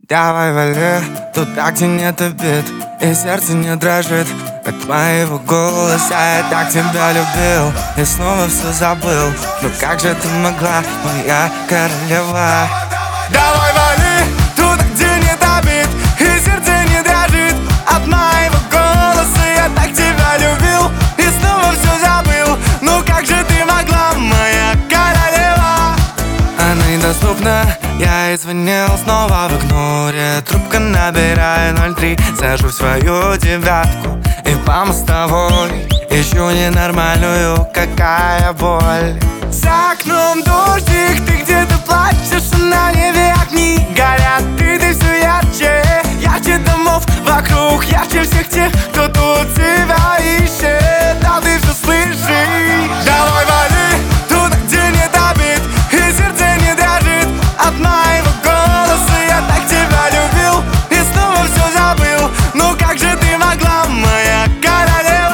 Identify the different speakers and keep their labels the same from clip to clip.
Speaker 1: Давай вали туда, где нет обид, и сердце не дрожит от моего голоса. Я так тебя любил и снова все забыл. Ну как же ты могла, моя королева? Давай вали туда, где нет обид, и сердце не дрожит от моего голоса. Я так тебя любил и снова все забыл. Ну как же ты могла, моя королева? Она недоступна, я ей звонил снова в игноре. Трубка набираю 03, сажу в свою девятку и по мостовой ищу ненормальную, какая боль. За окном дождик, ты где-то плачешь, а на небе огни горят. Ты все ярче, ярче домов вокруг, ярче всех тех, кто тут тебя ищет. Да ты все слышишь? Давай вали туда, где нет обид, и сердце не дрожит от моего голоса. Я так тебя любил и снова все забыл. Ну как же ты могла, моя королева?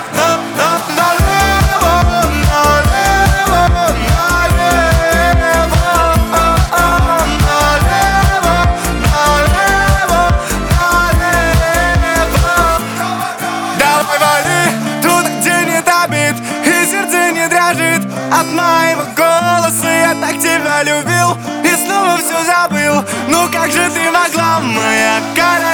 Speaker 1: Давай вали туда, где нет обид, и сердце не дрожит от моего голоса. Я так тебя любил и снова все забыл. Ну как же ты могла, моя королева?